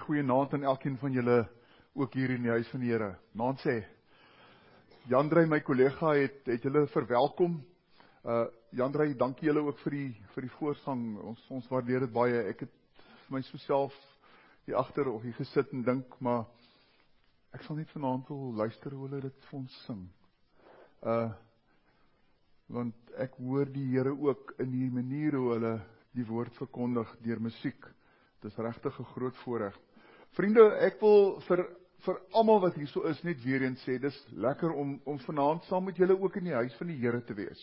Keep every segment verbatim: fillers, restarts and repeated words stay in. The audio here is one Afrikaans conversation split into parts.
goeienaand aan elkeen van julle ook hier in die huis van die Here. Naand sê, Jandrey, my kollega, het, het julle verwelkom. Uh, Jandrey, dankie julle ook vir die, vir die voorsang. Ons, ons waardeer dit baie. Ek het vir my so self hier agter of hier gesit en dink, maar ek sal net vanaand wil luister hoe hulle dit vir ons sing. Uh, want ek hoor die Here ook in die manier hoe hulle die woord verkondig deur musiek. Dit is regtig 'n groot voorreg. Vriende, ek wil vir, vir almal wat hier so is, net weer eens sê, dis lekker om, om vanaand saam met julle ook in die huis van die Here te wees.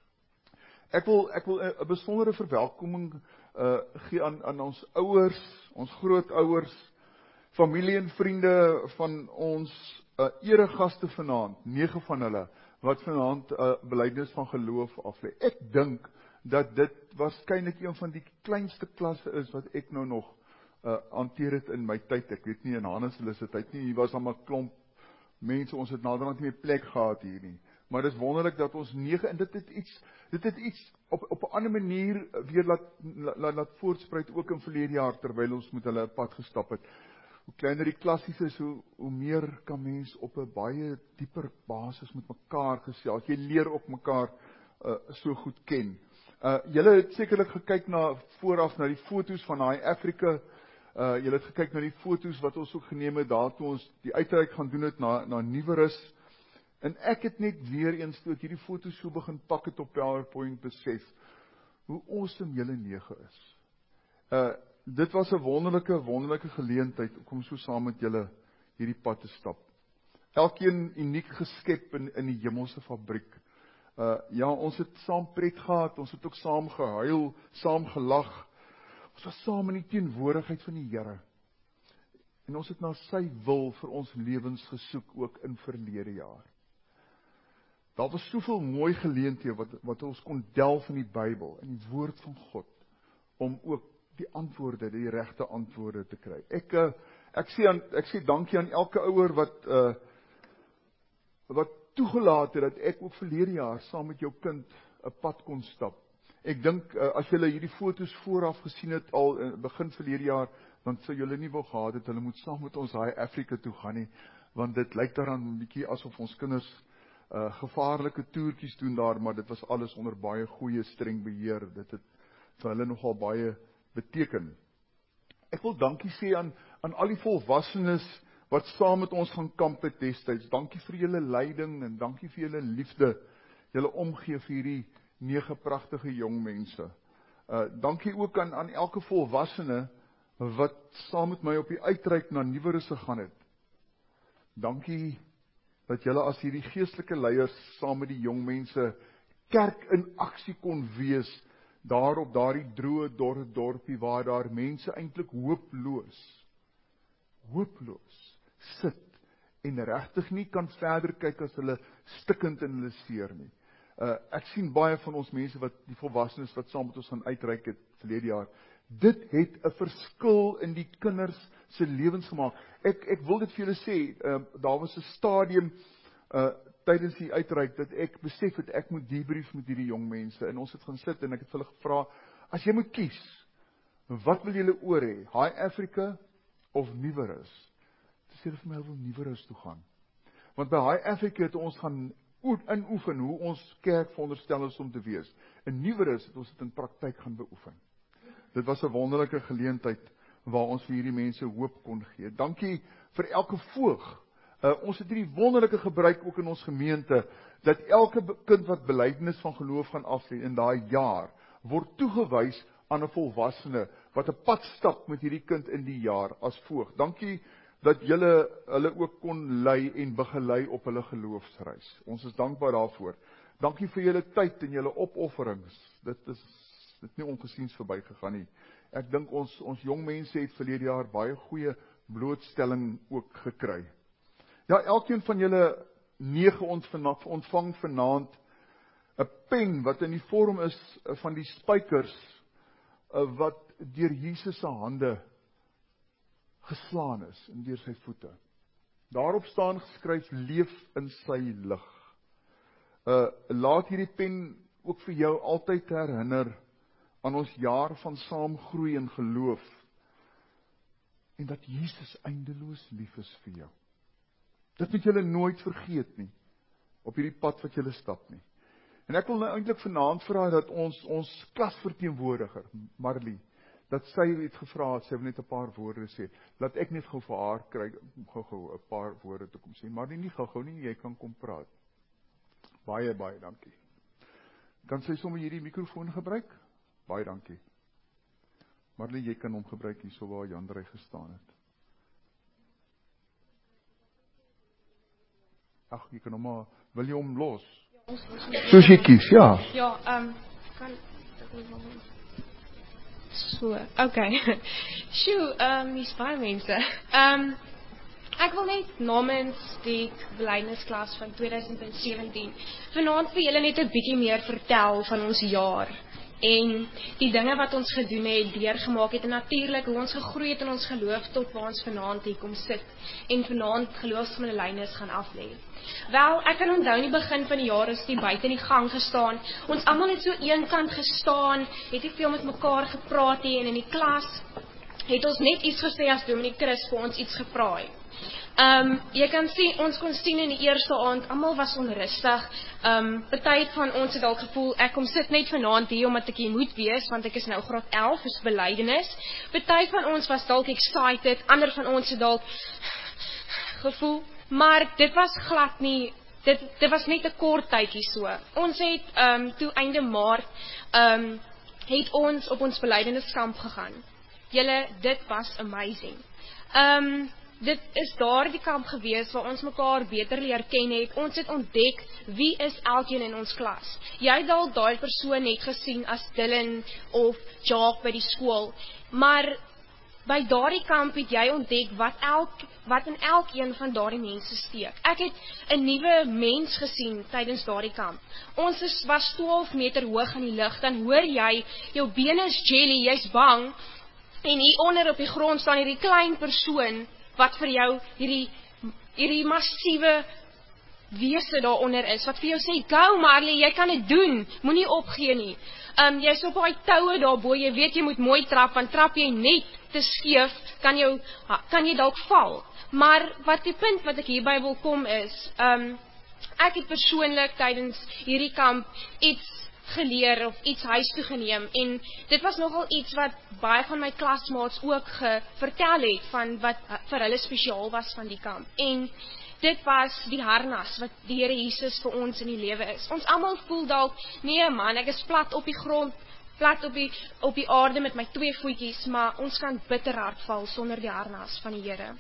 Ek wil, ek wil 'n besondere verwelkoming uh, gee aan, aan ons ouers, ons grootouers, familie en vriende van ons uh, eregaste vanaand, nege van hulle, wat vanaand 'n uh, belydenis van geloof aflê. Ek dink dat dit waarskynlik een van die kleinste klasse is wat ek nou nog uh, hanteer het in my tyd. Ek weet nie in Hannes hulle se tyd nie, hier was al 'n klomp mense, ons het naderhand nie meer plek gehad hier nie. Maar dit is wonderlik dat ons nege, en dit het iets, dit het iets op, op 'n ander manier weer laat, laat, laat voortspruit, ook in verlede jaar, terwyl ons met hulle 'n pad gestap het. Hoe kleiner die klassies is, hoe, hoe meer kan mens op 'n baie dieper basis met mekaar gesels. Jy leer op mekaar uh, so goed ken. Uh, julle het sekerlik gekyk na vooraf na die foto's van Hi Africa. Uh, julle het gekyk na die foto's wat ons ook geneem het daar toe ons die uitreik gaan doen het na, na Nieuwerus. En ek het net weer eens toe ek hierdie foto's so begin pak het op PowerPoint besef hoe awesome julle nege is. Uh, dit was 'n wonderlike, wonderlike geleentheid om so saam met julle hierdie pad te stap. Elkeen uniek geskep in, in die hemelse fabriek. Uh, ja, ons het saam pret gehad, ons het ook saam gehuil, saam gelag. Ons was saam in die teenwoordigheid van die Here. En ons het na sy wil vir ons lewens gesoek, ook in verlede jaar. Daar was soveel mooi geleenthede wat, wat ons kon delf in die Bybel, in die woord van God, om ook die antwoorde, die regte antwoorde te kry. Ek, uh, ek, sê, aan, ek sê dankie aan elke ouer wat, uh, wat toegelaat het, dat ek ook verlede jaar saam met jou kind 'n pad kon stap. Ek dink, uh, as julle hierdie foto's vooraf gesien het, al uh, begin verlede jaar, dan sou julle nie wou gehad het, hulle moet saam met ons Hi Africa toe gaan nie, want dit lyk daaraan 'n bietjie asof ons kinders uh, gevaarlike toertjies doen daar, maar dit was alles onder baie goeie streng beheer. Dit het vir hulle nogal baie beteken. Ek wil dankie sê aan, aan al die volwassenes wat saam met ons gaan kamp het destyds. Dankie vir julle leiding en dankie vir julle liefde, julle omgee vir hierdie nege pragtige jong mense. Uh, dankie ook aan, aan elke volwassene wat saam met my op die uitreik na Nieuwerus gegaan het. Dankie dat julle as hierdie geestelike leiers saam met die jong mense kerk in aksie kon wees, daar op daardie droë dorre dorpie waar daar mense eintlik hooploos, hooploos sit en regtig nie kan verder kyk as hulle stikkend in hulle seer nie. Uh, ek sien baie van ons mense wat die volwassenes wat saam met ons gaan uitreik het verlede jaar. Dit het 'n verskil in die kinders se lewens gemaak. Ek ek wil dit vir julle sê, uh, daar was 'n stadium uh, tydens die uitreik dat ek besef het ek moet debrief met hierdie jong mense en ons het gaan sit en ek het vir hulle gevra, as jy moet kies, wat wil julle oor hê? Hi Africa of Nieuwerus? Dis hulle vir my wil Nieuwerus toe gaan. Want by Hi Africa het ons gaan inoefen hoe ons kerk veronderstel is om te wees. In Nieuwerus het ons dit in praktyk gaan beoefen. Dit was 'n wonderlike geleentheid waar ons vir hierdie mense hoop kon gee. Dankie vir elke voog. Uh, ons het hierdie wonderlike gebruik ook in ons gemeente, dat elke kind wat belydenis van geloof gaan aflê in daai jaar, word toegewys aan 'n volwassene, wat 'n pad stap met hierdie kind in die jaar as voog. Dankie dat julle hulle ook kon lei en begelei op hulle geloofsreis. Ons is dankbaar daarvoor. Dankie vir julle tyd en julle opofferings. Dit is dit nie ongesiens verbygegaan nie. Ek dink ons ons jong mense het verlede jaar baie goeie blootstelling ook gekry. Ja, elkeen van julle nege ontvang vanaand 'n pen wat in die vorm is van die spykers wat deur Jesus se hande geslaan is en deur sy voete. Daarop staan geskryf, leef in sy lig. Uh, laat hierdie pen ook vir jou altyd herinner aan ons jaar van saamgroei in geloof. en dat Jesus eindeloos lief is vir jou. Dit moet julle nooit vergeet nie, op hierdie pad wat julle stap nie. En ek wil nou eintlik vanaand vra dat ons, ons klasverteenwoordiger, Marlie, dat sy het gevra, sy wil net 'n paar woorde sê, laat ek net gou vir haar kry, gou-gou 'n paar woorde te kom sê, maar nie nie gou-gou nie, jy kan kom praat. Baie, baie dankie. Kan sy sommer hierdie mikrofoon gebruik? Baie dankie. Marlie, jy kan hom gebruik hier so waar Jandrey gestaan het. Ag, jy kan hom maar, wil jy hom los? Soos jy kies, ja. Ja, ehm, um, kan so, okay. Sjoe, ehm, um, hier's baie mense. Ehm, um, ek wil net namens die belydensklas van twintig sewentien vanaand vir julle net 'n bietjie meer vertel van ons jaar en die dinge wat ons gedoen het, deurgemaak het en natuurlik hoe ons gegroei het in ons geloof tot waar ons vanaand hier kom sit en vanaand geloofsmedelynes gaan aflê. Wel, ek kan onthou in die begin van die jaar is die buite in die gang gestaan. Ons almal het so eenkant gestaan, het nie veel met mekaar gepraat nie en in die klas het ons net iets gesê as Dominee Chris vir ons iets gevra het. Um, jy kan sien, ons kon sien in die eerste aand, almal was onrustig. Um, party van ons het al gevoel, ek kom sit net vanaand hier omdat ek hier moet wees, want ek is nou graad elf, is belydenis. Party van ons was dalk excited, ander van ons het dalk gevoel, maar dit was glad nie, dit, dit was net 'n kort tydjie so. Ons het, um, toe einde Maart, um, het ons op ons belydeniskamp gegaan. Julle, dit was amazing. Um, Dit is daar die kamp gewees waar ons mekaar beter leer ken het. Ons het ontdek wie is elkeen in ons klas. Jy het dalk daai persoon net gesien as Dylan of Jacques by die skool, maar by daardie kamp het jy ontdek wat elk wat in elkeen van daardie mense steek. Ek het 'n nuwe mens gesien tydens daardie kamp. Ons is, was twaalf meter hoog in die lug, dan hoor jy jou bene is jelly, jy's bang en hier onder op die grond staan hierdie klein persoon wat vir jou hierdie, hierdie massiewe wese daaronder is, wat vir jou sê, go Marley, jy kan dit doen, moenie opgee nie. Um, jy is op die toue daarbo, jy weet jy moet mooi trap, want trap jy net te skeef, kan, jou, kan jy dalk val. Maar wat die punt wat ek hierby wil kom is, um, ek het persoonlik tydens hierdie kamp iets geleer of iets huis toe geneem en dit was nogal iets wat baie van my klasmaats ook vertel het van wat vir hulle spesiaal was van die kamp en dit was die harnas wat die Here Jesus vir ons in die lewe is. Ons almal voel dalk, nee man, ek is plat op die grond, plat op die, op die aarde met my twee voetjies, maar ons kan bitter hard val sonder die harnas van die Here.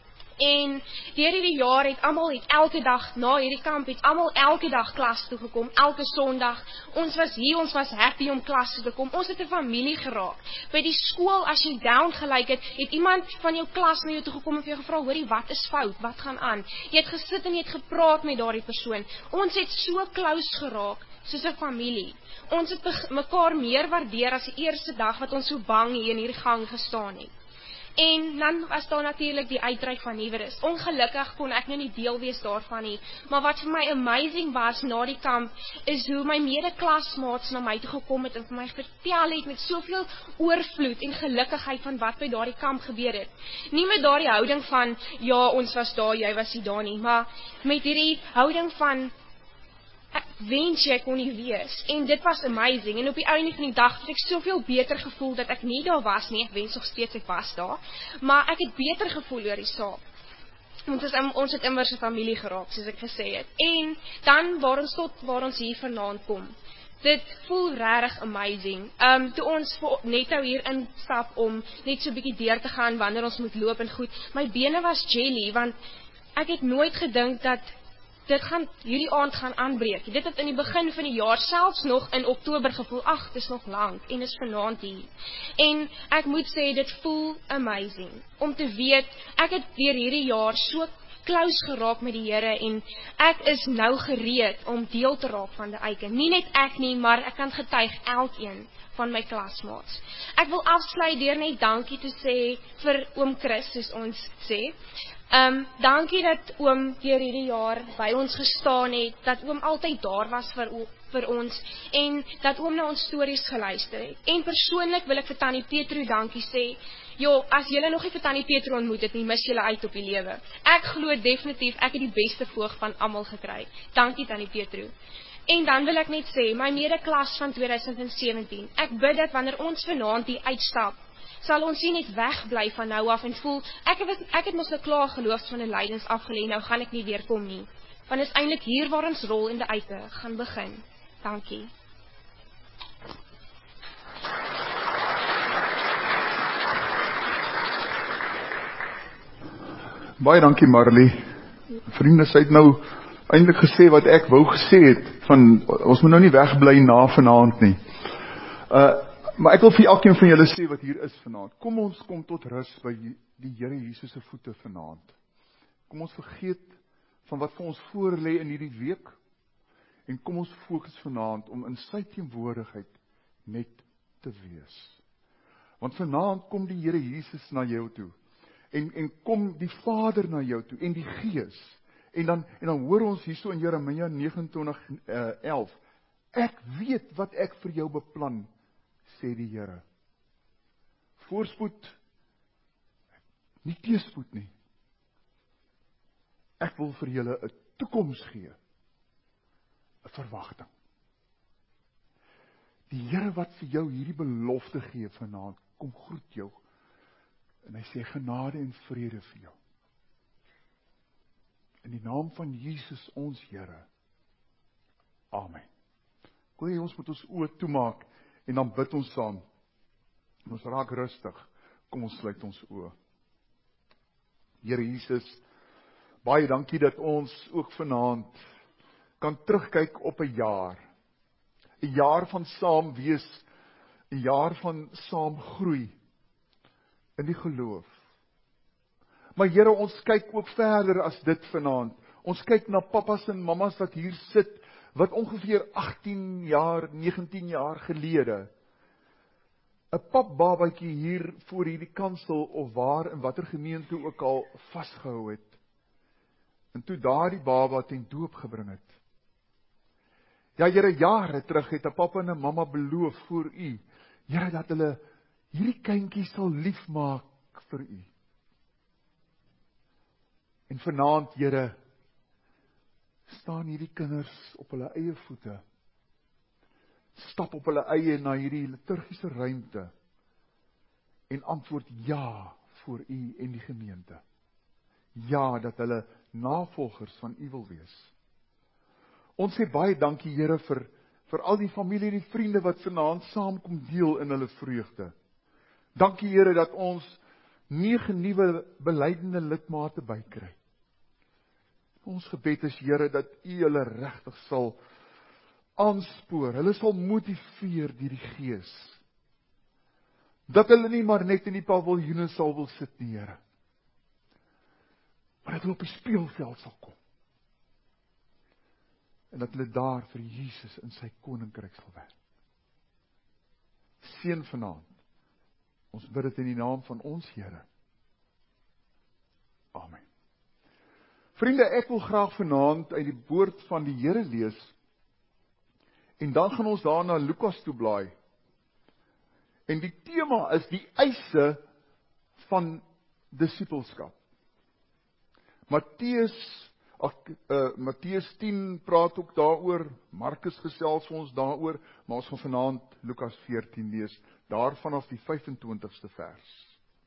En deur hierdie jaar het almal het elke dag na hierdie kamp het almal elke dag klas toe gekom, elke Sondag. Ons was hier, ons was happy om klas toe te kom. Ons het 'n familie geraak. By die skool as jy down gelyk het, het iemand van jou klas na jou toe gekom en vir jou gevra, hoorie, wat is fout? Wat gaan aan? Jy het gesit en jy het gepraat met daardie persoon. Ons het so close geraak soos 'n familie. Ons het mekaar meer waardeer as die eerste dag wat ons so bang hier in hierdie gang gestaan het. En dan was daar natuurlik die uitreik van Nieuwerus. Ongelukkig kon ek nou nie deel wees daarvan nie, maar wat vir my amazing was na die kamp, is hoe my mede-klasmaats na my toe gekom het en vir my vertel het met soveel oorvloed en gelukkigheid van wat by daardie kamp gebeur het. Nie met daardie houding van, ja, ons was daar, jy was nie daar nie, maar met hierdie houding van, ek wens jy kon nie wees, en dit was amazing, en op die einde van die dag het ek soveel beter gevoel dat ek nie daar was nie, ek wens nog steeds ek was daar, maar ek het beter gevoel oor die saak. Ons, is, ons het immers 'n familie geraak, soos ek gesê het, en dan waar ons tot waar ons hier vanaand kom. Dit voel regtig amazing. Um, toe ons net nou hier instap om net so 'n bietjie deur te gaan wanneer ons moet loop en goed, my bene was jelly, want ek het nooit gedink dat dit gaan hierdie aand gaan aanbreek. Dit het in die begin van die jaar, selfs nog in Oktober gevoel, ag, dit is nog lank, en is vanaand hier. En ek moet sê, dit voel amazing, om te weet, ek het weer hierdie jaar so close geraak met die Here, en ek is nou gereed om deel te raak van die eike. Nie net ek nie, maar ek kan getuig elkeen van my klasmaats. Ek wil afsluit deur net dankie te sê vir oom Chris, soos ons sê. Um, dankie dat oom deur hierdie jaar by ons gestaan het, dat oom altyd daar was vir, vir ons, en dat oom na ons stories geluister het. En persoonlik wil ek vir Tannie Petro dankie sê. Jo, as julle nog nie vir Tannie Petro ontmoet het nie, mis julle uit op die lewe. Ek glo definitief, ek het die beste voog van almal gekry. Dankie Tannie Petro. En dan wil ek net sê, my medeklas van twintig sewentien, ek bid dat wanneer ons vanaand hier uitstap, sal ons nie net wegbly van nou af en voel, ek het, ek het mos nou klaar geloofs van 'n lydens afgelê, nou gaan ek nie weer kom nie. Want is eintlik hier waar ons rol in die uite gaan begin. Dankie. Baie dankie Marley. Vriende, sy het nou eintlik gesê wat ek wou gesê het, van, ons moet nou nie wegbly na vanaand nie. Uh, maar ek wil vir elkeen van julle sê wat hier is vanaand. Kom ons kom tot rus by die Here Jesus se voete vanaand. Kom ons vergeet van wat vir ons voor lê in hierdie week, en kom ons fokus vanaand om in sy teenwoordigheid net te wees. Want vanaand kom die Here Jesus na jou toe, en, en kom die Vader na jou toe, en die Gees, en dan, en dan hoor ons hierso in Jeremia negenentwintig elf, ek weet wat ek vir jou beplan, sê die Here. Voorspoed, nie teëspoed nie. Ek wil vir julle 'n toekoms gee, 'n verwagting. Die Here wat vir jou hierdie belofte gee vanaand, kom groet jou, en hy sê genade en vrede vir jou. In die naam van Jesus ons Here. Amen. Ek wil hê ons moet ons oë toemaak, en dan bid ons saam. Ons raak rustig, kom ons sluit ons oë. Here Jesus, baie dankie dat ons ook vanaand kan terugkyk op 'n jaar. 'n Jaar van saam wees, 'n jaar van saam groei in die geloof. Maar Here, ons kyk ook verder as dit vanaand. Ons kyk na pappas en mammas wat hier sit, wat ongeveer agttien jaar, negentien jaar gelede, 'n papbabatjie hier voor hierdie kansel, of waar, in watter gemeente ook al, vasgehou het. En toe daardie baba ten doop gebring het. Ja, Here, jare terug het 'n pappa en 'n mamma beloof voor U, Here, dat hulle hierdie kindjie sal liefmaak vir U. En vanaand, Here, staan hierdie kinders op hulle eie voete, stap op hulle eie na hierdie liturgiese ruimte, en antwoord ja voor U en die gemeente. Ja, dat hulle navolgers van U wil wees. Ons sê baie dankie, Here, vir, vir al die familie en die vriende wat vanaand saamkom deel in hulle vreugde. Dankie, Here, dat ons negen nuwe belydende lidmate bykry. Ons gebed is, Here, dat U hulle regtig sal aanspoor, hulle sal motiveer deur die Gees. Dat hulle nie maar net in die paviljoene sal wil sit nie, Here, maar dat hulle op die speelveld sal kom. En dat hulle daar vir Jesus in sy koninkryk sal werk. Seën vanaand. Ons bid dit in die naam van ons Here. Amen. Vriende, ek wil graag vanaand uit die woord van die Here lees, en dan gaan ons daar na Lukas toe blaai. En die tema is die eise van disippelskap. Matteus, ag, uh, Matteus tien praat ook daaroor, Markus gesels vir ons daaroor, maar ons gaan vanaand Lukas veertien lees, daar vanaf die vyf-en-twintigste vers.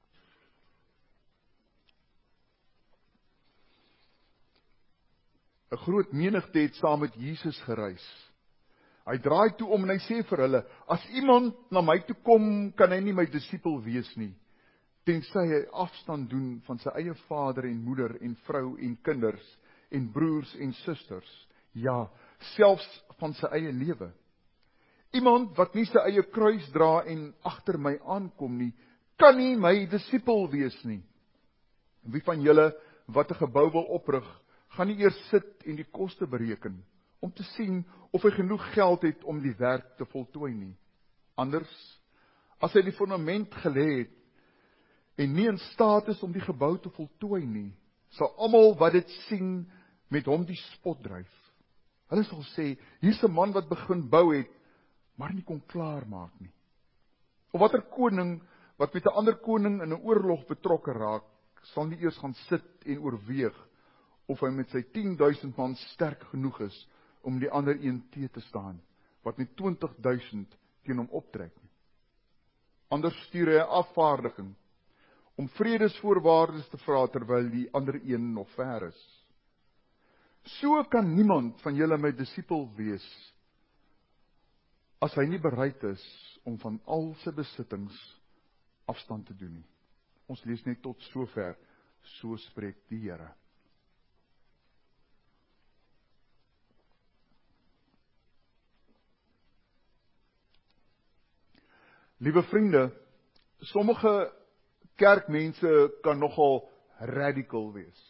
'n Groot menigte het saam met Jesus gereis. Hy draai toe om en hy sê vir hulle, as iemand na my toe kom, kan hy nie my disipel wees nie, tensy hy afstand doen van sy eie vader en moeder en vrou en kinders en broers en susters, ja, selfs van sy eie lewe. Iemand wat nie sy eie kruis dra en agter my aankom nie, kan nie my disipel wees nie. Wie van julle wat 'n gebou wil oprig, gaan nie eers sit en die koste bereken, om te sien of hy genoeg geld het om die werk te voltooi nie. Anders, as hy die fundament gelê het, en nie in staat is om die gebou te voltooi nie, sal almal wat dit sien met hom die spot dryf. Hulle sal sê, hier's 'n man wat begin bou het, maar nie kon klaarmaak nie. Of watter koning wat met 'n ander koning in 'n oorlog betrokke raak, sal nie eers gaan sit en oorweeg of hy met sy tien duisend man sterk genoeg is om die ander een te te staan, wat met twintig duisend teen hom optrek. Anders stuur hy 'n afvaardiging om vredesvoorwaardes te vra terwyl die ander een nog ver is. So kan niemand van julle my disipel wees as hy nie bereid is om van al sy besittings afstand te doen nie. Ons lees net tot sover, so spreek die Here. Liewe vriende, sommige kerkmense kan nogal radical wees.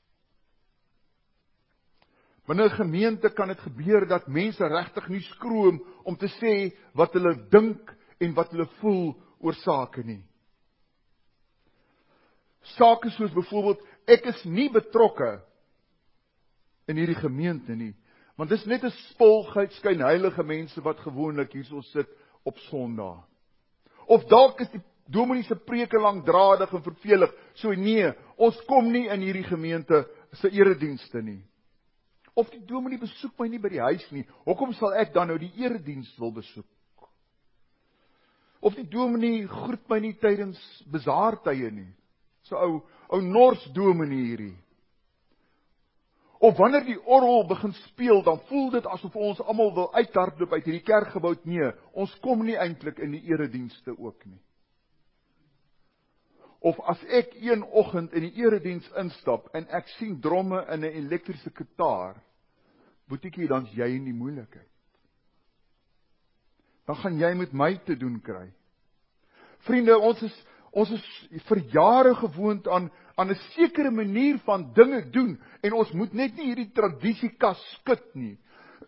Binne 'n gemeente kan dit gebeur dat mense regtig nie skroom om te sê wat hulle dink en wat hulle voel oor sake nie. Sake soos byvoorbeeld, ek is nie betrokke in hierdie gemeente nie, want dit is net 'n spul skynheilige mense wat gewoonlik hierso sit op Sondag. Of dalk is die dominee se preke langdradig en vervelig, so nee, ons kom nie in hierdie gemeente se eredienste nie. Of die dominee besoek my nie by die huis nie, hoekom sal ek dan nou die erediens wil besoek? Of die dominee groet my nie tydens bazaartye nie, so ou, ou nors dominee hierdie. Of wanneer die orgel begin speel, dan voel dit asof ons almal wil uithardloop uit hierdie kerkgebou. Nee, ons kom nie eintlik in die eredienste ook nie. Of as ek een oggend in die erediens instap en ek sien dromme in 'n elektriese kitaar, boetiekie, dan's jy in die moeilikheid. Dan gaan jy met my te doen kry. Vriende, ons is ons is vir jare gewoond aan aan 'n sekere manier van dinge doen en ons moet net nie hierdie tradisiekas skud nie.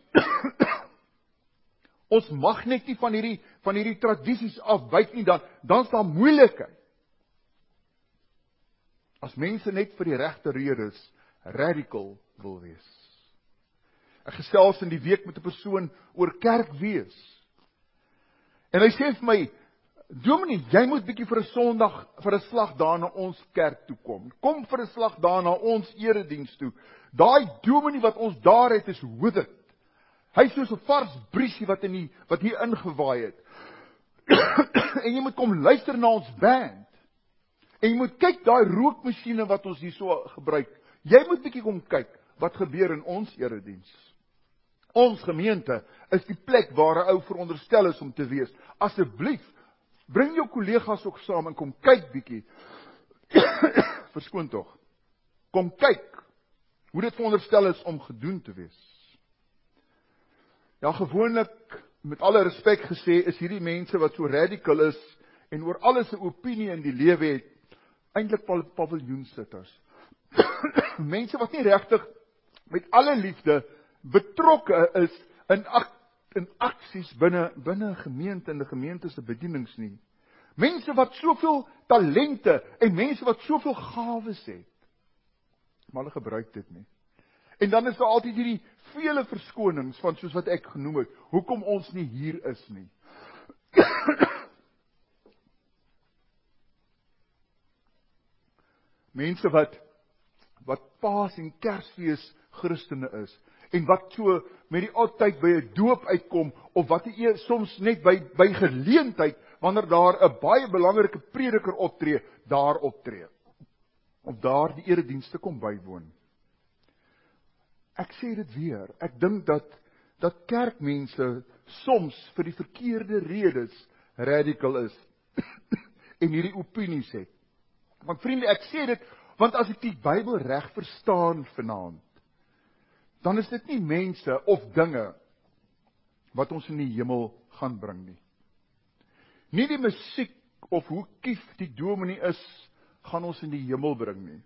Ons mag net nie van hierdie van hierdie tradisies afwyk nie, dan dan's daar moeilikheid. As mense net vir die regte redes radical wil wees. Ek gesels in die week met 'n persoon oor kerk wees. En hy sê vir my, dominee, jy moet bietjie vir 'n Sondag, vir 'n slag daar na ons kerk toe kom. Kom vir 'n slag daar na ons erediens toe. Daai dominee wat ons daar het is hoedit. Hy soos 'n vars briesie wat in die wat hier ingewaai het. En jy moet kom luister na ons band. En jy moet kyk daai rookmasjiene wat ons hier so gebruik. Jy moet bietjie kom kyk wat gebeur in ons erediens. Ons gemeente is die plek waar 'n ou veronderstel is om te wees. Asseblief, bring jou kollegas ook saam en kom kyk bietjie. Verskoon tog. Kom kyk hoe dit veronderstel is om gedoen te wees. Ja, gewoonlik, met alle respek gesê, is hierdie mense wat so radical is en oor alles 'n opinie in die lewe het, eintlik paviljoensitters. Mense wat nie regtig met alle liefde betrokke is in ak in aksies binne binne 'n gemeente en 'n gemeente se bedienings nie. Mense wat soveel talente en mense wat soveel gawes het, maar hulle gebruik dit nie. En dan is daar altyd hierdie vele verskonings van soos wat ek genoem het, hoekom ons nie hier is nie. Mense wat wat Paas en Kersfees Christene is en wat so met die altyd by 'n doop uitkom of wat die soms net by by geleentheid wanneer daar 'n baie belangrike prediker optree, daar optree. Of daar die eredienste kom bywoon. Ek sê dit weer, ek dink dat dat kerkmense soms vir die verkeerde redes radical is en hierdie opinies het. Want vriende, ek sê dit want as ek die Bybel reg verstaan vanaand, dan is dit nie mense of dinge wat ons in die hemel gaan bring nie. Nie die musiek of hoe kief die dominee is, gaan ons in die hemel bring nie.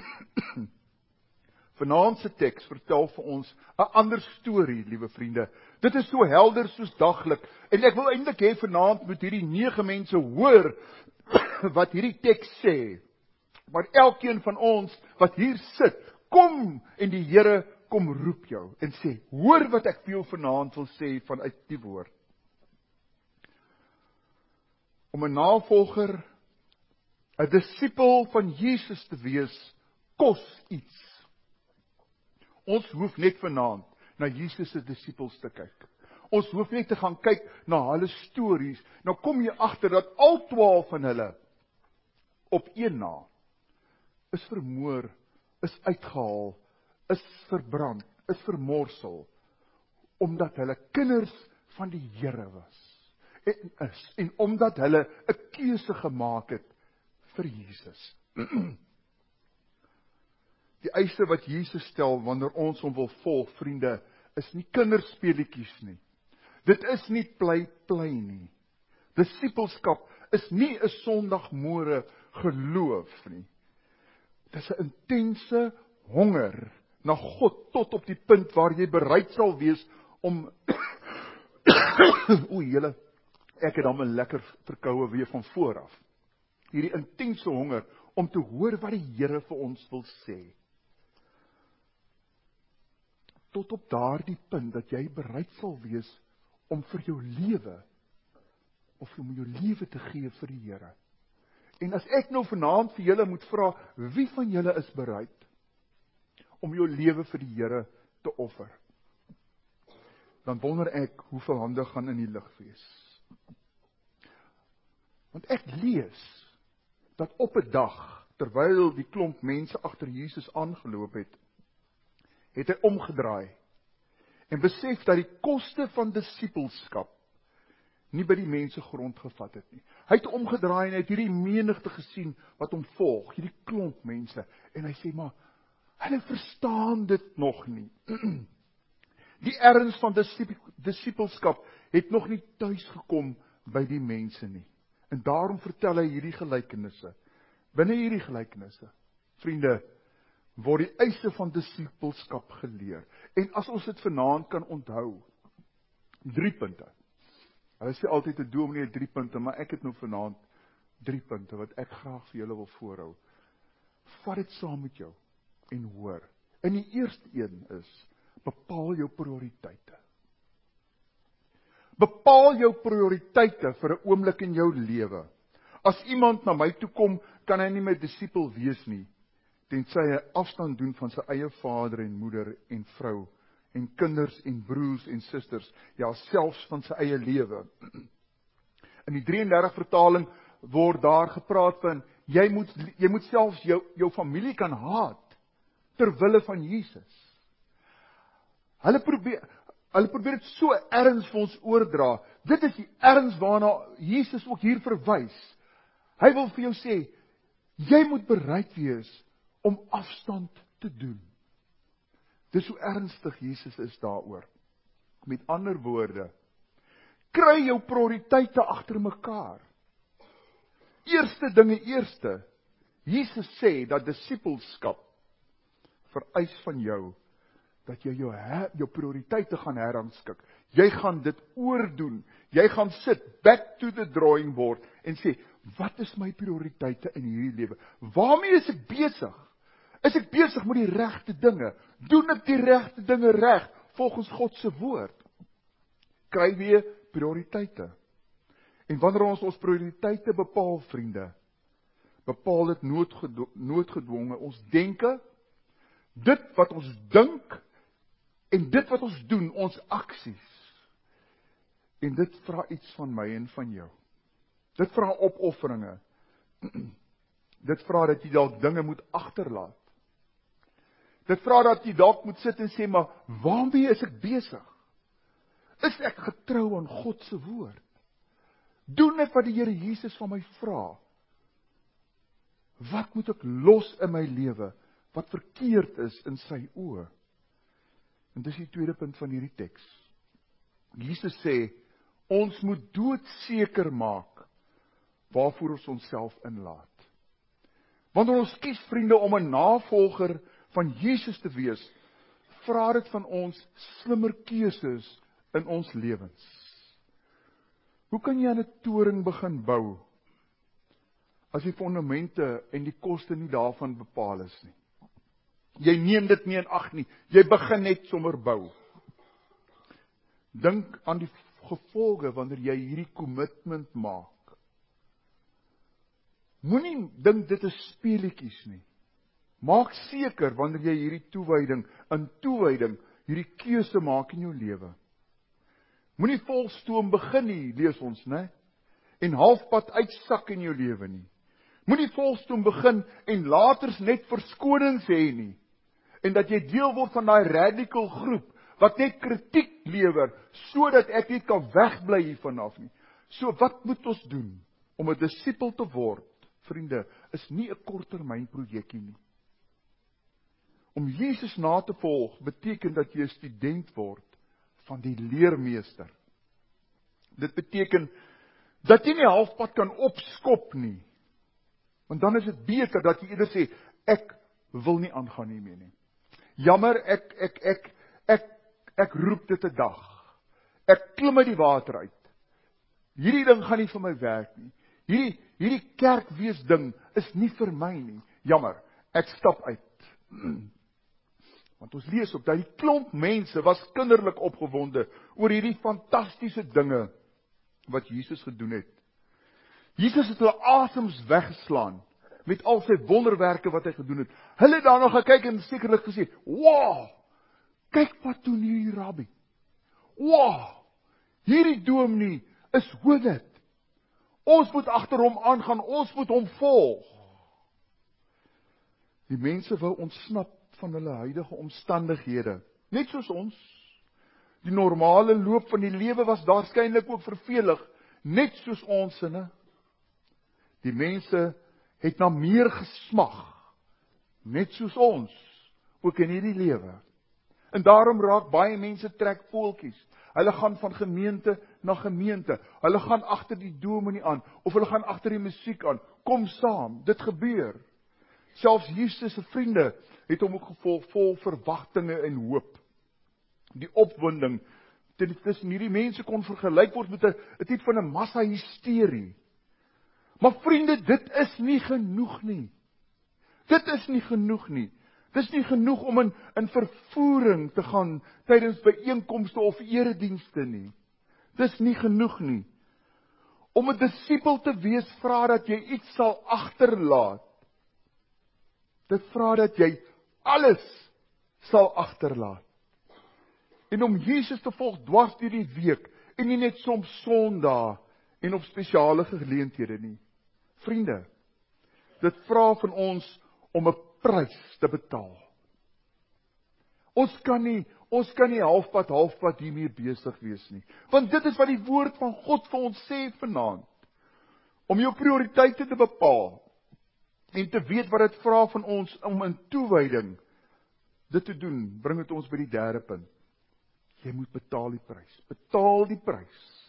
Vanaand se teks vertel vir ons 'n ander storie, liewe vriende. Dit is so helder soos daglik. En ek wil eintlik hê vanaand moet hierdie nege mense hoor wat hierdie teks sê. Maar elkeen van ons wat hier sit, kom en die Here kom roep jou en sê, hoor wat ek vir jou vanaand wil sê vanuit die woord. Om 'n navolger 'n disipel van Jesus te wees, kos iets. Ons hoef net vanaand na Jesus se disipels te kyk. Ons hoef net te gaan kyk na hulle stories. Nou kom jy agter dat al twaalf van hulle op een na is vermoor, is uitgehaal, is verbrand, is vermorsel, omdat hulle kinders van die Here was en is, en omdat hulle 'n keuse gemaak het vir Jesus. Die eise wat Jesus stel wanneer ons hom wil volg, vriende, is nie kinderspeletjies nie. Dit is nie plei plei nie. Disipelskap is nie 'n Sondagmôre geloof nie. Dit is 'n intense honger na God tot op die punt waar jy bereid sal wees om o, julle, ek het dan 'n lekker verkoue weer van vooraf. Hierdie intense honger om te hoor wat die Here vir ons wil sê. Tot op daardie punt dat jy bereid sal wees om vir jou lewe of om jou lewe te gee vir die Here. En as ek nou vanaand vir julle moet vra, wie van julle is bereid om jou lewe vir die Here te offer? Dan wonder ek hoeveel hande gaan in die lug wees. Want ek lees dat op 'n dag, terwyl die klomp mense agter Jesus aangeloop het, het hy omgedraai en besef dat die koste van disipelskap nie by die mense grond gevat het nie. Hy het omgedraai en hy het hierdie menigte gesien wat hom volg, hierdie klomp mense, en hy sê, maar hulle verstaan dit nog nie. Die erns van disipelskap het nog nie tuis gekom by die mense nie. En daarom vertel hy hierdie gelykenisse. Binne hierdie gelykenisse, vriende, word die eise van disipelskap geleer. En as ons dit vanaand kan onthou, drie punte. Hulle sê altyd 'n dominee drie punte, maar ek het nou vanaand drie punte wat ek graag vir julle wil voorhou. Vat dit saam met jou en hoor. En die eerste een is, bepaal jou prioriteite. Bepaal jou prioriteite vir 'n oomblik in jou lewe. As iemand na my toe kom, kan hy nie my disipel wees nie, tensy hy afstand doen van sy eie vader en moeder en vrou en kinders en broers en susters, ja, selfs van sy eie lewe. In die drie en dertig vertaling word daar gepraat van, jy moet, jy moet selfs jou, jou familie kan haat, ter wille van Jesus. Hulle probeer, hulle probeer dit so erns vir ons oordra. Dit is die erns waarna Jesus ook hier verwys. Hy wil vir jou sê, jy moet bereid wees om afstand te doen. Dis hoe ernstig Jesus is daaroor. Met ander woorde, kry jou prioriteite agter mekaar. Eerste dinge eerste. Jesus sê dat disipelskap vereis van jou dat jy jou, her, jou prioriteite gaan herrangskik. Jy gaan dit oordoen. Jy gaan sit, back to the drawing board, en sê, wat is my prioriteite in hierdie lewe? Waarmee is ek besig? Is ek besig met die regte dinge? Doen ek die regte dinge reg, volgens God se woord? Kry weer prioriteite. En wanneer ons ons prioriteite bepaal, vriende, bepaal dit noodgedwonge, noodgedwonge ons denke, dit wat ons dink, en dit wat ons doen, ons aksies. En dit vra iets van my en van jou. Dit vra opofferinge. Dit vra dat jy dalk dinge moet agterlaat. Dit vra dat jy dalk moet sit en sê, maar waarmee is ek besig? Is ek getrou aan God se woord? Doen ek wat die Here Jesus van my vra? Wat moet ek los in my lewe, wat verkeerd is in sy oë? En dis die tweede punt van hierdie teks. Jesus sê, ons moet doodseker maak waarvoor ons onsself inlaat. Wanneer ons kies, vriende, om 'n navolger van Jesus te wees, vra dit van ons slimmer keuses in ons lewens. Hoe kan jy aan 'n toring begin bou as die fondamente en die koste nie daarvan bepaal is nie? Jy neem dit nie in ag nie. Jy begin net sommer bou. Dink aan die gevolge wanneer jy hierdie kommitment maak. Moenie dink dit is speletjies nie. Maak seker wanneer jy hierdie toewyding, in toewyding, hierdie keuse maak in jou lewe. Moenie volstoom begin nie, lees ons, né? En halfpad uitsak in jou lewe nie. Moenie volstoom begin en laters net verskonings hê nie. En dat jy deel word van daai radical groep, wat net kritiek lewer, sodat ek nie kan wegbly hiervan af nie. So wat moet ons doen? Om 'n disipel te word, vriende, is nie 'n korttermynprojekkie nie. Om Jesus na te volg, beteken dat jy 'n student word van die leermeester. Dit beteken dat jy nie halfpad kan opskop nie. Want dan is dit beter dat jy eerder sê, ek wil nie aangaan hiermee nie. Jammer, ek, ek, ek, ek, ek roep dit 'n dag. Ek klim uit die water uit. Hierdie ding gaan nie vir my werk nie. Hierdie, hierdie kerkwees ding is nie vir my nie. Jammer, ek stap uit. Want ons lees op dat die klomp mense was kinderlik opgewonde oor hierdie fantastiese dinge wat Jesus gedoen het. Jesus het hulle asems weggeslaan met al sy wonderwerke wat hy gedoen het. Hulle het daarna gekyk en sekerlik gesê, "Wow! Kyk wat doen hierdie rabbi. Wow! Hierdie dominee is hoe dit. Ons moet agter hom aangaan, ons moet hom volg." Die mense wou ontsnap van hulle huidige omstandighede, net soos ons. Die normale loop van die lewe was waarskynlik ook vervelig, net soos ons sinne. Die mense het na meer gesmag, net soos ons, ook in hierdie lewe. En daarom raak baie mense trek voeltjies. Hulle gaan van gemeente na gemeente. Hulle gaan agter die dominee aan, of hulle gaan agter die musiek aan. Kom saam, dit gebeur. Selfs Jesus se vriende het hom ook gevolg, vol verwagtinge en hoop. Die opwinding tussen hierdie mense kon vergelyk word met 'n tipe van 'n massa hysterie. Maar vriende, dit is nie genoeg nie. Dit is nie genoeg nie. Dit is nie genoeg om in, in vervoering te gaan tydens byeenkomste of eredienste nie. Dit is nie genoeg nie. Om 'n disipel te wees, vra dat jy iets sal agterlaat. Dit vra dat jy alles sal agterlaat. En om Jesus te volg dwars deur die week, en nie net soms Sondae en op spesiale geleenthede nie. Vriende, dit vra van ons om 'n prys te betaal. Ons kan nie, ons kan nie halfpad, halfpad hiermee besig wees nie. Want dit is wat die woord van God vir ons sê vanaand. Om jou prioriteite te bepaal, en te weet wat dit vra van ons om in toewyding dit te doen, bring dit ons by die derde punt. Jy moet betaal die prys. Betaal die prys.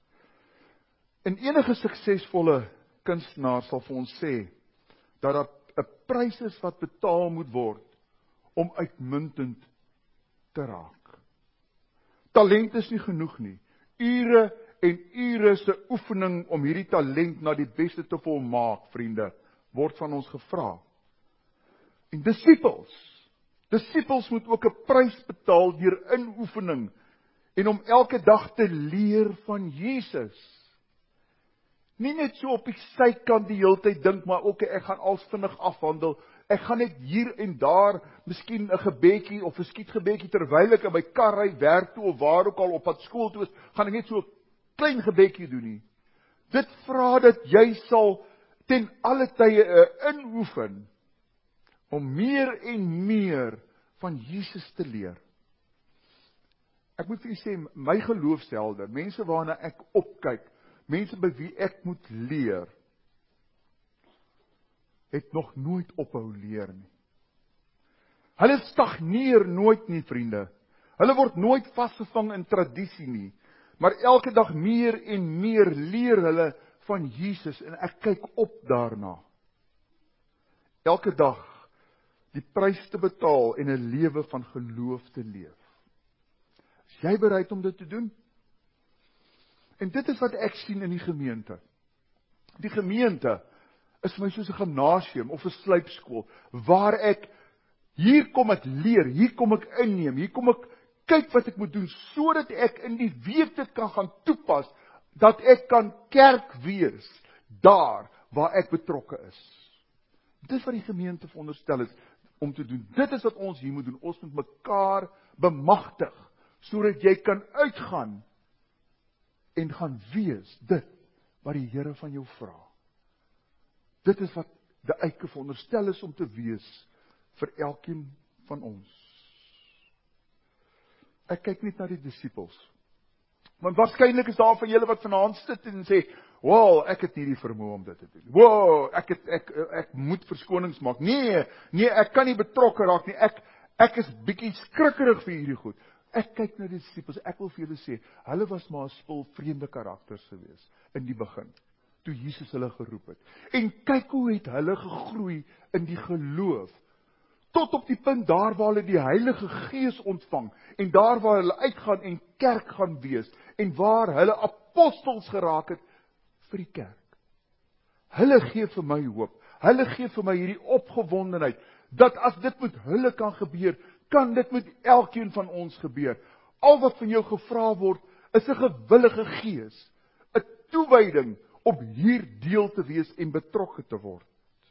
En enige suksesvolle kunstenaar sal vir ons sê, dat daar 'n prys is wat betaal moet word, om uitmuntend te raak. Talent is nie genoeg nie. Ure en ure se oefening om hierdie talent na die beste te volmaak, vriende, word van ons gevra. En disipels, disipels moet ook 'n prys betaal deur inoefening en om elke dag te leer van Jesus. Nie net so op die sykant die hele tyd dink, maar ook ek gaan als vinnig afhandel. Ek gaan net hier en daar miskien 'n gebedjie of 'n skietgebedjie terwyl ek in my kar ry werk toe of waar ook al op pad skool toe is, gaan ek net so 'n klein gebedjie doen nie. Dit vra dat jy sal ten alle tye uh, inoefen om meer en meer van Jesus te leer. Ek moet vir u sê, my geloofshelde, mense waarna ek opkyk, mense by wie ek moet leer, het nog nooit ophou leer nie. Hulle stagneer nooit nie, vriende. Hulle word nooit vasgevang in tradisie nie, maar elke dag meer en meer leer hulle van Jesus en ek kyk op daarna. Elke dag die prys te betaal en 'n lewe van geloof te leef. Is jy bereid om dit te doen? En dit is wat ek sien in die gemeente. Die gemeente is vir my soos 'n gimnasium of 'n slypskool, waar ek, hier kom ek leer, hier kom ek inneem, hier kom ek kyk wat ek moet doen, sodat ek in die week dit kan gaan toepas, dat ek kan kerk wees, daar, waar ek betrokke is. Dis wat die gemeente veronderstel is om te doen. Dit is wat ons hier moet doen. Ons moet mekaar bemagtig, sodat jy kan uitgaan en gaan wees dit wat die Here van jou vra. Dit is wat die eike veronderstel is om te wees vir elkeen van ons. Ek kyk net na die disippels. Want waarskynlik is daar van julle wat vanaand sit en sê, wow, ek het nie die vermoë om dit te doen. Wow, ek het ek ek, ek moet verskonings maak. Nee, nee, ek kan nie betrokke raak nie. Ek ek is bietjie skrikkerig vir hierdie goed. Ek kyk na die disippels. Ek wil vir julle sê, hulle was maar 'n spul vreemde karakters gewees in die begin, toe Jesus hulle geroep het. En kyk hoe het hulle gegroei in die geloof. Tot op die punt daar waar hulle die Heilige Gees ontvang, en daar waar hulle uitgaan en kerk gaan wees, en waar hulle apostels geraak het vir die kerk. Hulle gee vir my hoop, hulle gee vir my hierdie opgewondenheid, dat as dit met hulle kan gebeur, kan dit met elkeen van ons gebeur. Al wat van jou gevra word, is 'n gewillige gees, 'n toewyding om hier deel te wees en betrokke te word.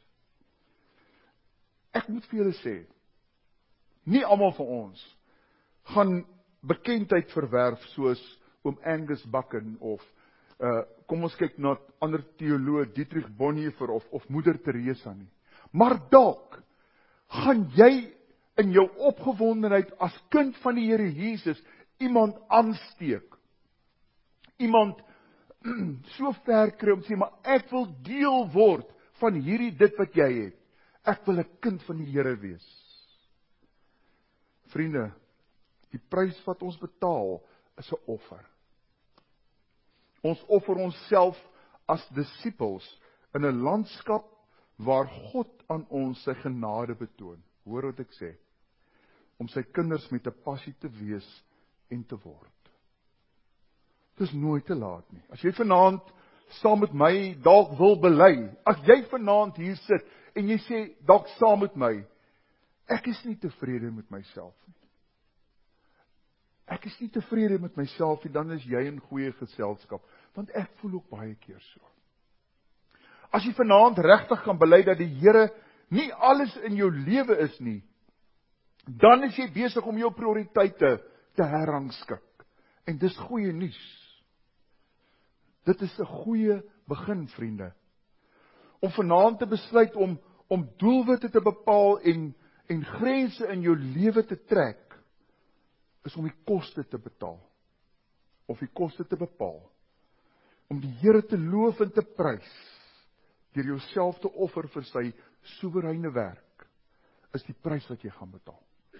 Ek moet vir julle sê, nie almal van ons gaan bekendheid verwerf soos oom Angus Buchan of uh, kom ons kyk na ander teoloog Dietrich Bonhoeffer of, of moeder Teresa nie. Maar dalk gaan jy in jou opgewondenheid as kind van die Here Jesus iemand aansteek. Iemand so ver kry om sê, maar ek wil deel word van hierdie dit wat jy het. Ek wil 'n kind van die Here wees. Vriende, die prys wat ons betaal is 'n offer. Ons offer onsself as disippels in 'n landskap waar God aan ons sy genade betoon. Hoor wat ek sê? Om sy kinders met 'n passie te wees en te word. Dit is nooit te laat nie. As jy vanaand saam met my dalk wil bely, as jy vanaand hier sit en jy sê dalk saam met my, ek is nie tevrede met myself nie. Ek is nie tevrede met myself nie, dan is jy in goeie geselskap, want ek voel ook baie keer so. As jy vanaand regtig kan bely dat die Here nie alles in jou lewe is nie, dan is jy besig om jou prioriteite te herrangskik. En dis goeie nuus. Dit is 'n goeie begin, vriende. Om vanaand te besluit om om doelwitte te bepaal en en grense in jou lewe te trek, is om die koste te betaal. Of die koste te bepaal. Om die Here te loof en te prys, deur jouself te offer vir sy soewereine werk, is die prys wat jy gaan betaal.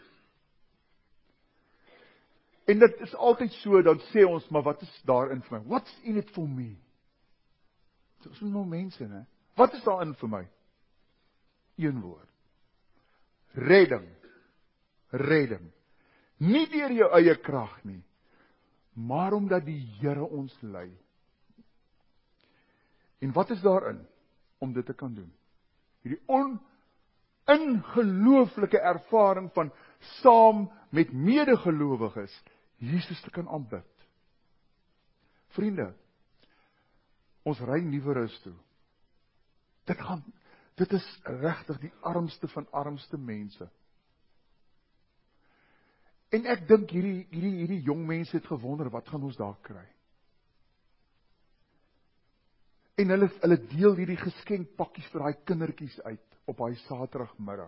En dit is altyd so, dan sê ons, maar wat is daarin vir my? What's in it for me? Dit is nou mense, né? Wat is daarin vir my? Een woord. Redding. Redding. Nie deur jou eie krag nie, maar omdat die Here ons lei. En wat is daarin om dit te kan doen? Hierdie ongelooflike ervaring van saam met medegelowiges Jesus te kan aanbid. Vriende, ons ry Nieuwerus toe. Dit gaan, dit is regtig die armste van armste mense. En ek dink hierdie hierdie hierdie jong mense het gewonder, wat gaan ons daar kry? En hulle hulle deel hierdie geskenkpakkies vir daai kindertjies uit op daai Saterdagmiddag.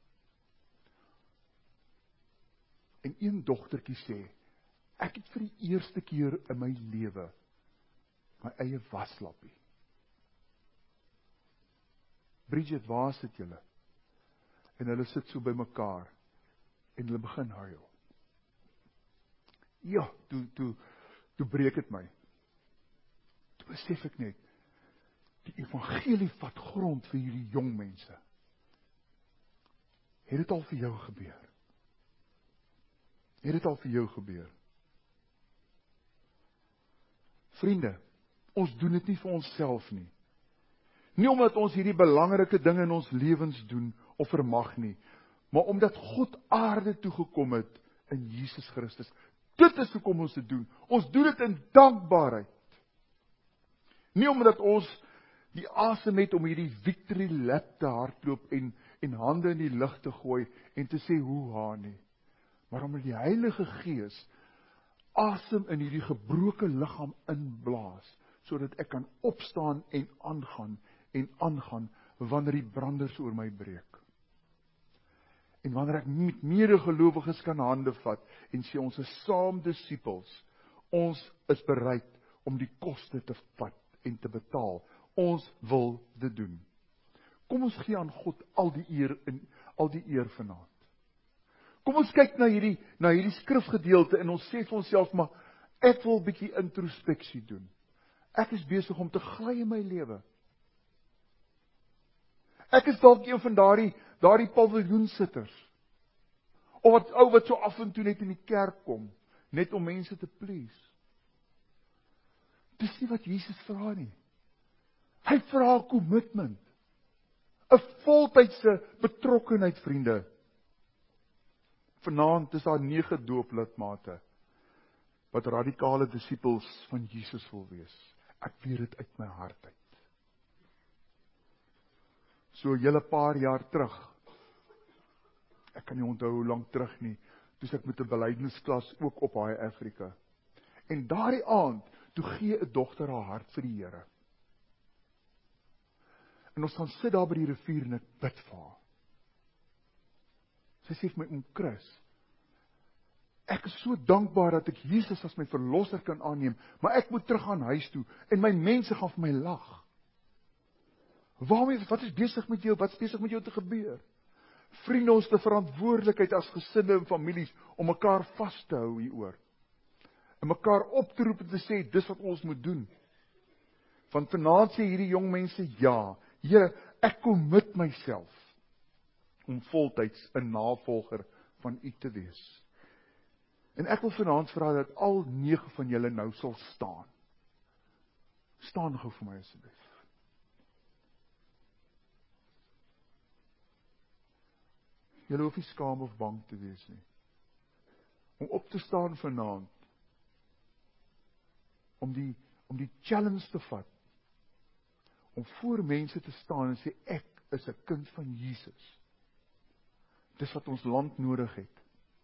En een dogtertjie sê, ek het vir die eerste keer in my lewe my eie waslappie. Bridget, waar sit julle? En hulle sit so by mekaar en hulle begin huil. Ja, toe, toe, toe breek het my. Toe besef ek net, die evangelie vat grond vir hierdie jong mense. Het dit al vir jou gebeur? Het dit al vir jou gebeur? Vriende, ons doen dit nie vir onsself nie. Nie omdat ons hierdie belangrike dinge in ons lewens doen of vermag nie, maar omdat God aarde toegekom het in Jesus Christus. Dit is hoekom ons dit doen. Ons doen dit in dankbaarheid. Nie omdat ons die asem het om hierdie victory lap te hardloop en, en hande in die lug te gooi en te sê, hoe haar nie. Maar omdat die Heilige Gees asem in hierdie gebroke liggaam inblaas, sodat ek kan opstaan en aangaan, en aangaan, wanneer die branders oor my breek. En wanneer ek met medegelowiges kan hande vat, en sê ons is saam disippels, ons is bereid om die koste te vat en te betaal. Ons wil dit doen. Kom ons gee aan God al die eer, en al die eer vanaand. Kom ons kyk na hierdie, na hierdie skrifgedeelte en ons sê vir onsself, maar ek wil 'n bietjie introspeksie doen. Ek is besig om te gly in my lewe. Ek is dalk een van daardie, daardie paviljoensitters. Of wat ou wat so af en toe net in die kerk kom, net om mense te please. Dis nie wat Jesus vra nie. Hy vra 'n commitment. 'n voltydse betrokkenheid, vriende. Vanaand is daar nege dooplidmate wat radikale disippels van Jesus wil wees. Ek weet dit uit my hart uit. So 'n hele paar jaar terug, ek kan nie onthou hoe lank terug nie, toe ek met 'n belydensklas ook op Haai Afrika. En daardie aand, toe gee 'n dogter haar hart vir die Here. En ons gaan sit daar by die rivier en ek bid vir haar. Sy sê vir my, oom Chris, ek is so dankbaar dat ek Jesus as my verlosser kan aanneem, maar ek moet terug aan huis toe, en my mense gaan vir my lag. Waarmee, wat is besig met jou, wat is besig met jou te gebeur? Vriende, ons het 'n verantwoordelikheid as gesinne en families, om mekaar vas te hou hieroor. En mekaar op te roep en te sê, dis wat ons moet doen. Want vanaand sê hierdie jong mense, ja, Here, ek commit myself, om voltyds 'n navolger van U te wees. En ek wil vanaand vra dat al nege van julle nou sal staan. Staan gou vir my asseblief. Julle hoef nie skaam of bang te wees nie. Om op te staan vanaand, om die, om die challenge te vat, om voor mense te staan en sê, ek is 'n kind van Jesus. Dis wat ons land nodig het.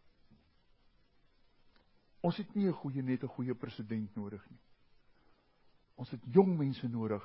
Ons het nie 'n goeie, net 'n goeie president nodig nie. Ons het jong mense nodig.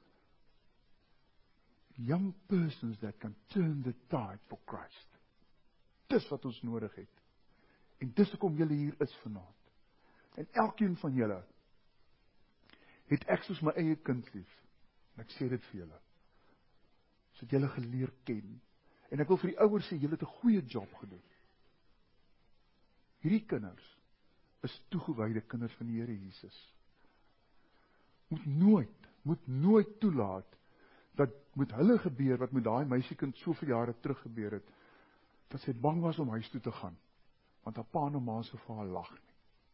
Young persons that can turn the tide for Christ. Dis wat ons nodig het. En dis hoekom julle hier is vanaand. En elkeen van julle het ek soos my eie kind lief. En ek sê dit vir julle. So het julle geleer ken. En ek wil vir die ouers sê, julle het 'n goeie job gedoen. Hierdie kinders is toegewyde kinders van die Here Jesus. Moet nooit, moet nooit toelaat dat met hulle gebeur wat met daai meisiekind soveel jare terug gebeur het, dat sy bang was om huis toe te gaan, want haar pa en ma sou vir haar lag nie.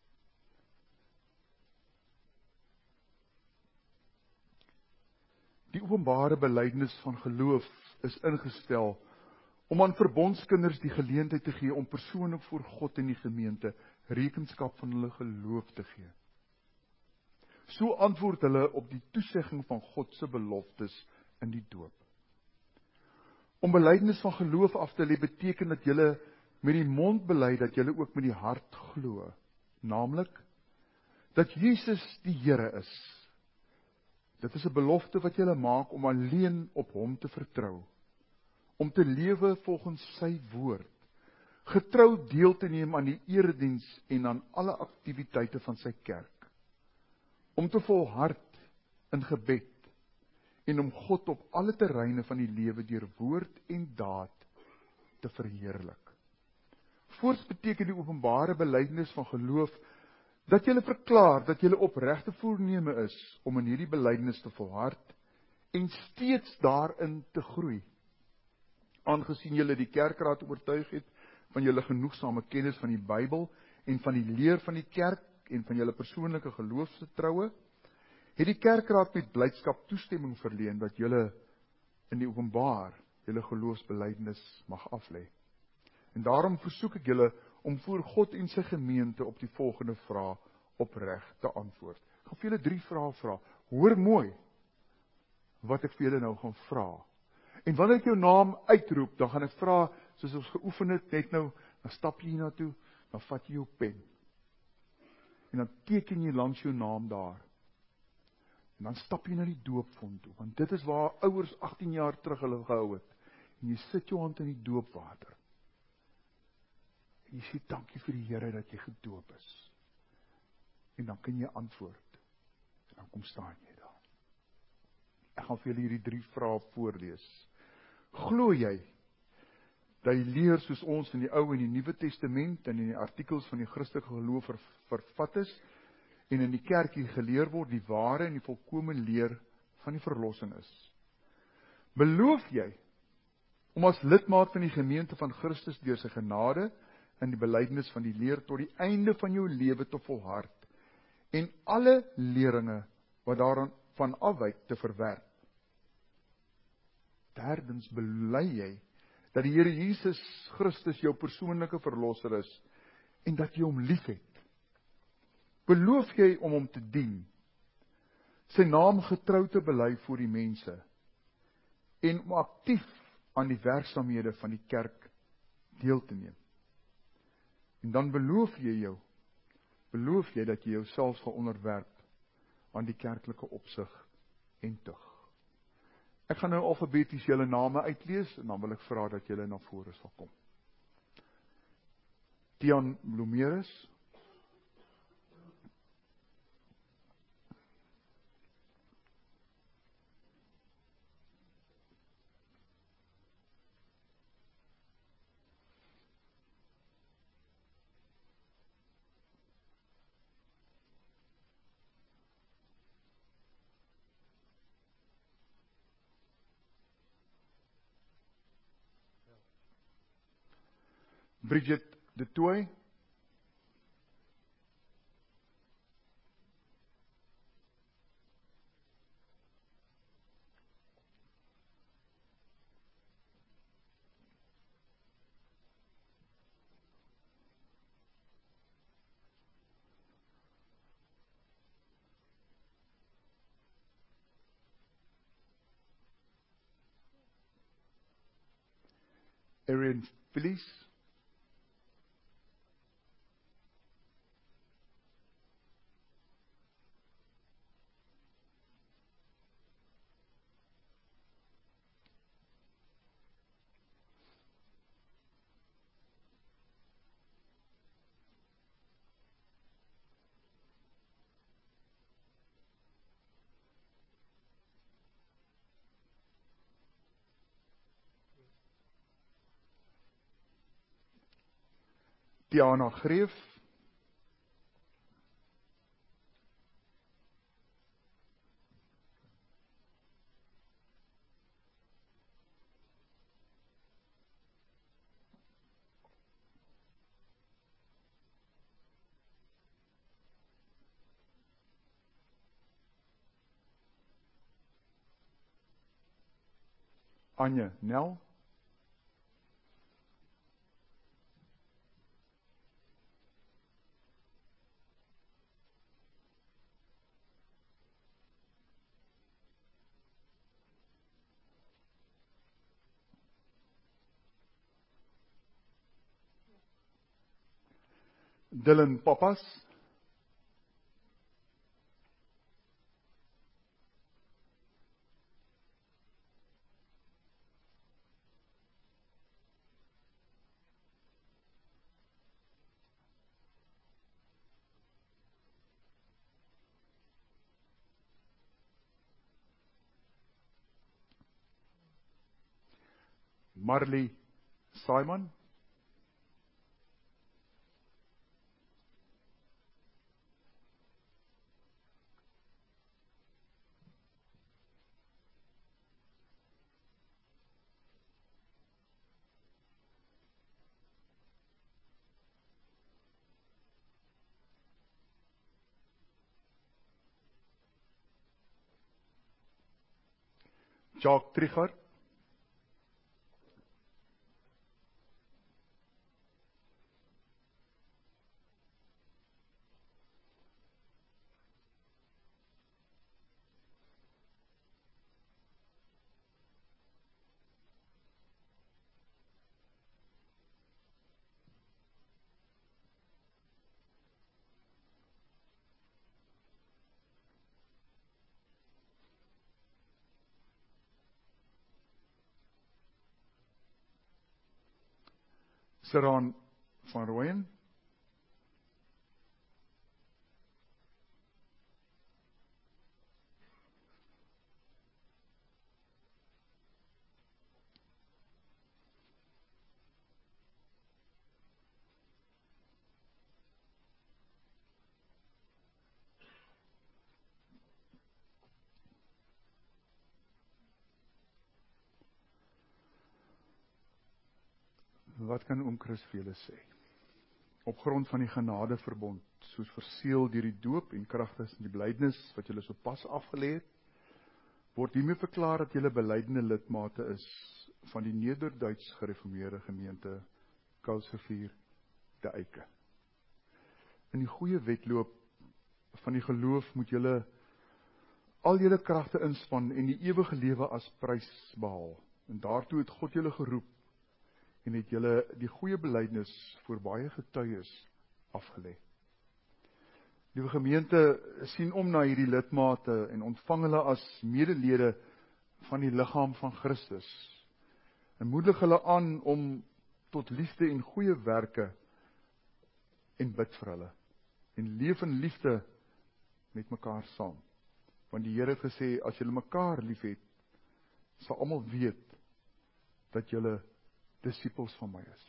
Die openbare belydenis van geloof is ingestel om aan verbondskinders die geleentheid te gee om persoonlik voor God en die gemeente rekenskap van hulle geloof te gee. So antwoord hulle op die toesegging van God se beloftes in die doop. Om belydenis van geloof af te lê beteken dat julle met die mond bely dat julle ook met die hart glo, naamlik dat Jesus die Here is. Dit is 'n belofte wat julle maak om alleen op hom te vertrou, om te lewe volgens sy woord, getrou deel te neem aan die erediens en aan alle aktiwiteite van sy kerk, om te volhard in gebed en om God op alle terreine van die lewe deur woord en daad te verheerlik. Voorts beteken die openbare belydenis van geloof dat julle verklaar dat julle opregte voorneme is om in hierdie belydenis te volhard en steeds daarin te groei. Aangesien julle die kerkraad oortuig het van julle genoegsame kennis van die Bybel en van die leer van die kerk en van julle persoonlike geloofsvertroue, het die kerkraad met blydskap toestemming verleen dat julle in die openbaar julle geloofsbelydenis mag aflê. En daarom versoek ek julle om voor God en sy gemeente op die volgende vraag opreg te antwoord. Ek gaan vir julle drie vrae vra. Hoor mooi. wat ek vir julle nou gaan vra. En wanneer ek jou naam uitroep, dan gaan ek vra, soos ons geoefen het net nou, dan stap jy hier na toe, dan vat jy jou pen. En dan teken jy langs jou naam daar. En dan stap jy na die doopvond toe, want dit is waar ouers agttien jaar terug hulle gehou het. En jy sit jou hand in die doopwater. En jy sê, dankie vir die Here dat jy gedoop is. En dan kan jy antwoord. En dan kom staan jy daar. Ek gaan vir julle hierdie drie vrae voorlees. Glo jy, dat die leer soos ons in die Ou en die Nuwe Testament en in die artikels van die Christelike geloof ver, vervat is, en in die kerk hier geleer word, die ware en die volkome leer van die verlossing is? Beloof jy, om as lidmaat van die gemeente van Christus deur sy genade in die belydenis van die leer tot die einde van jou lewe te volhard en alle leringe wat daaraan van afwyk te verwerp? Derdens, bely jy dat die Here Jesus Christus jou persoonlike verlosser is en dat jy hom liefhet? Beloof jy om hom te dien, sy naam getrou te bely voor die mense en om aktief aan die werksaamhede van die kerk deel te neem? En dan beloof jy jou, beloof jy dat jy jouself sal onderwerp aan die kerklike opsig en tug. Ek gaan nou alfabeties julle name uitlees en dan wil ek vra dat julle na vore sal kom. Tian Blomeris, Bridget de Tooy, Erin Phillies, Tiana Greef, Anja Nel, Dylan Pappas, Marley Simon, Jacques Trigger, Siran van Rooyen. Wat kan oom Chris vir julle sê? Op grond van die genadeverbond, soos verseël deur die doop en kragtig die belydenis wat julle so pas afgelê het, word hiermee verklaar dat julle belydende lidmate is van die Nederduits gereformeerde gemeente Kuilsrivier de Eike. In die goeie wedloop van die geloof moet julle al julle kragte inspann en die ewige lewe as prys behaal. En daartoe het God julle geroep en het julle die goeie belydenis voor baie getuies afgelê. Die gemeente sien om na hierdie lidmate en ontvang hulle as medelede van die liggaam van Christus en moedig hulle aan om tot liefde en goeie werke en bid vir hulle en leef in liefde met mekaar saam. Want die Here het gesê, as julle mekaar lief het, sal almal weet dat julle disippels van my is.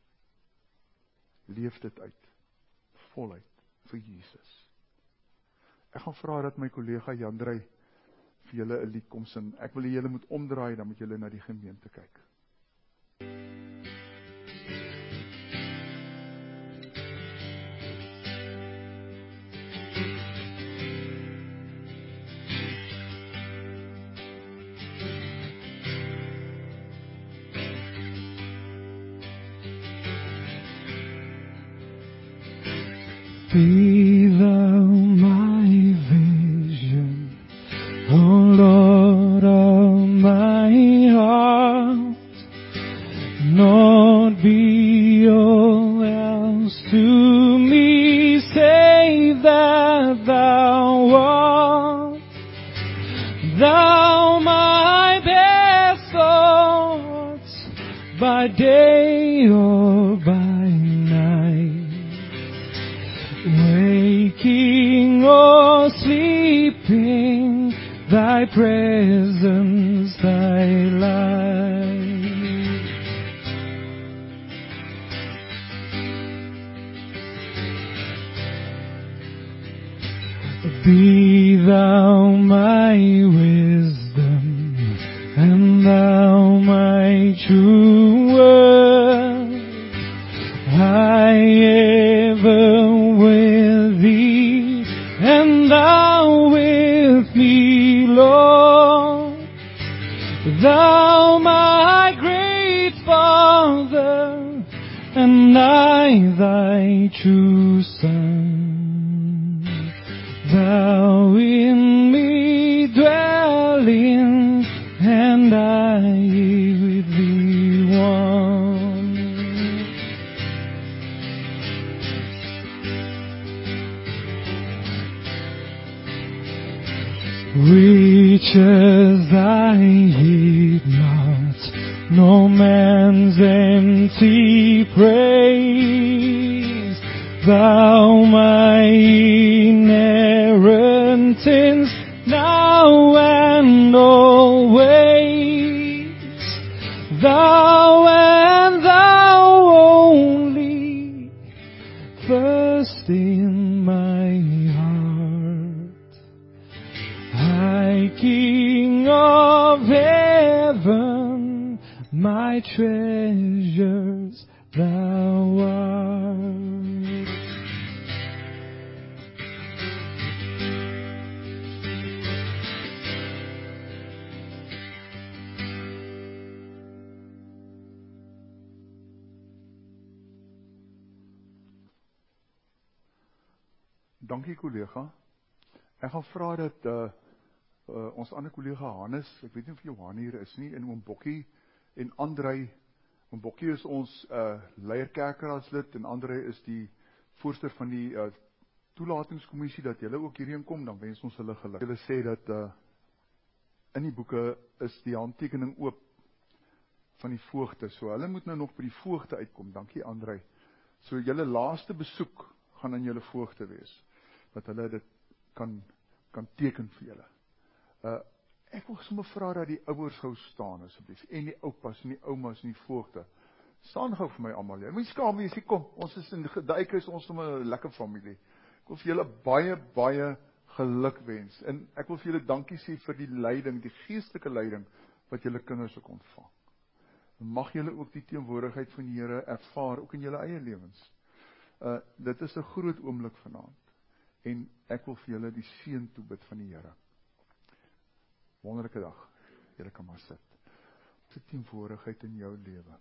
Leef dit uit, voluit vir Jesus. Ek gaan vra dat my kollega Jandrey vir julle 'n lied kom sing. Ek wil julle moet omdraai, dan moet julle na die gemeente kyk. Be thou my vision, O Lord of my heart, not be all else to me, save that thou art, thou my best thoughts, by day or by night. Waking or sleeping, thy presence, thy light. Be thou my wisdom, and thou my true word. I ever with thee, and thou with me, Lord. Thou my great Father, and I thy true Son. Thou in me dwelling, and I with thee one. Riches I heed not, no man's empty praise. Thou my inheritance, now and always. Thou and thou only, first in my heart. High King of heaven, my treasures thou art. Dankie kollega. Ek gaan vra dat uh, uh, ons ander kollega Hannes, ek weet nie of Johan hier is nie, en oom Bokkie en Andrei. Oom Bokkie is ons uh, leierkerkraadslid en Andrei is die voorsteur van die uh, toelatingskommissie, dat julle ook hierheen kom, dan wens ons hulle geluk. Julle sê dat uh, in die boeke is die handtekening oop van die voogte. So hulle moet nou nog by die voogte uitkom. Dankie Andrei. So julle laaste besoek gaan aan julle voogte wees, dat hulle dit kan kan teken vir julle. Uh ek wil sommer vra dat die ouers gou staan asseblief, en die oupas en die oumas en die voogte. Staan gou vir my almal. Jy moet skaam wees, kom. Ons is in Geduik, is ons sommer 'n lekker familie. Ek wil vir julle baie baie geluk wens. En ek wil vir julle dankie sê vir die leiding, die geestelike leiding wat julle kinders ook ontvang. Mag julle ook die teenwoordigheid van die Here ervaar, ook in julle eie lewens. Uh, dit is 'n groot oomblik vanaand. En ek wil vir julle die seën toebid van die Here. Wonderlike dag. Julle kan maar sit. Die teenwoordigheid in jou lewe.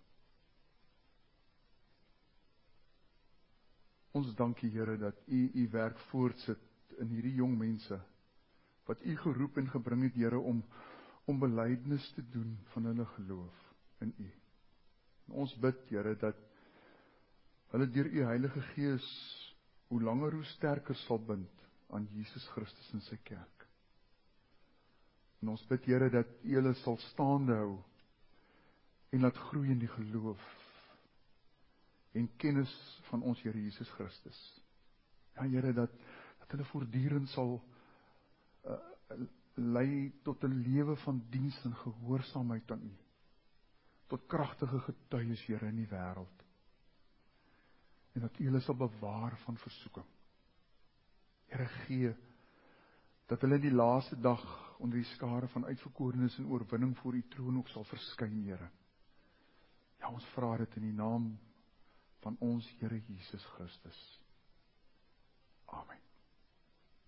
Ons dankie Here dat U U werk voortsit in hierdie jong mense, wat U geroep en gebring het, Here, om, om belydenis te doen van hulle geloof in U. En ons bid, Here, dat hulle deur U Heilige Gees hoe langer hoe sterker sal bind aan Jesus Christus en sy kerk. En ons bid, Here, dat U hulle sal staande hou en laat groei in die geloof en kennis van ons Here Jesus Christus. Ja, Here, dat, dat hulle voortdurend sal uh, lei tot 'n lewe van diens en gehoorsaamheid aan U. Tot kragtige getuies, Here, in die wêreld. En dat U hulle sal bewaar van versoeking. Here, gee dat hulle in die laaste dag onder die skare van uitverkorenes en oorwinning voor U troon ook sal verskyn, Here. Ja, ons vra dit in die naam van ons Here Jesus Christus.